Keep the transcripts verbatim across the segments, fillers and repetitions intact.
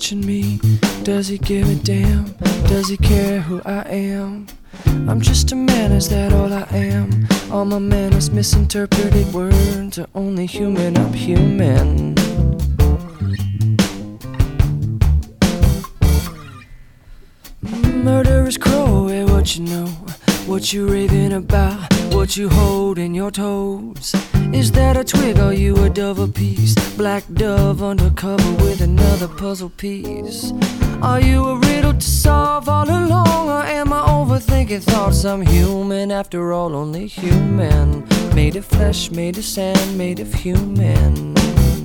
watching me? Does he give a damn? Does he care who I am? I'm just a man, is that all I am? All my manners, misinterpreted words are only human, I'm human. Murderous crow, hey, what you know? What you raving about? What you hold in your toes? Is that a twig? Are you a dove apiece? Black dove undercover with another puzzle piece. Are you a riddle to solve all along? Or am I overthinking thoughts? I'm human after all, only human. Made of flesh, made of sand, made of human.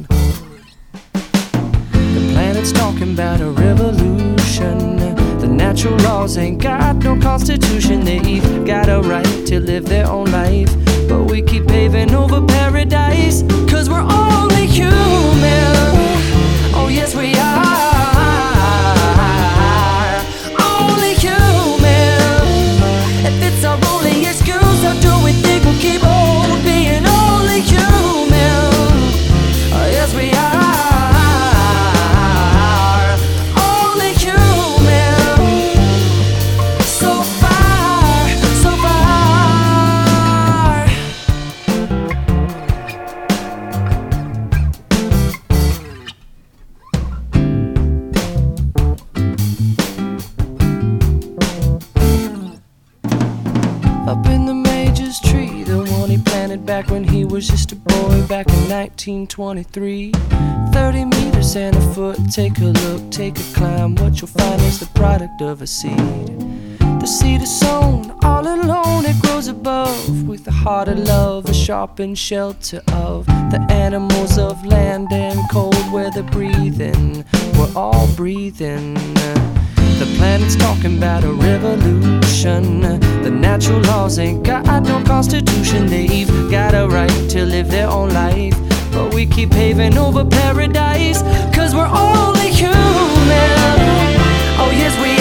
The planet's talking about a revolution. The natural laws ain't got no constitution. They've got a right to live their own life, but we keep paving over paradise, cause we're only human. Oh yes we are, only human. If it's our only excuse, how do we think we'll keep on being only human? Oh yes we are. Up in the Major's tree, the one he planted back when he was just a boy, back in nineteen twenty-three. Thirty meters and a foot, take a look, take a climb. What you'll find is the product of a seed. The seed is sown all alone, it grows above, with the heart of love, a sharpened shelter of the animals of land and cold weather breathing. We're all breathing. The planet's talking about a revolution. The natural laws ain't got no constitution. They've got a right to live their own life, but we keep paving over paradise, cause we're only human. Oh yes we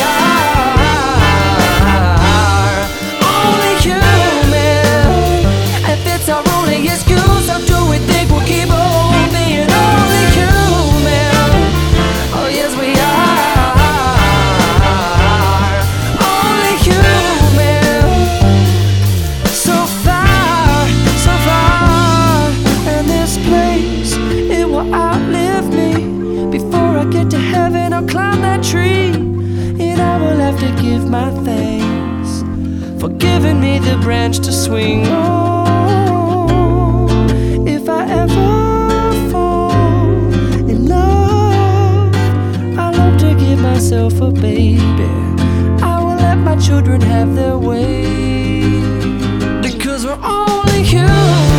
are, only human. If it's our only excuse, how do we think we'll keep on being only human? Oh yes we are. Outlive me. Before I get to heaven, I'll climb that tree, and I will have to give my thanks for giving me the branch to swing. Oh, if I ever fall in love, I'll hope to give myself a baby. I will let my children have their way, because we're only human.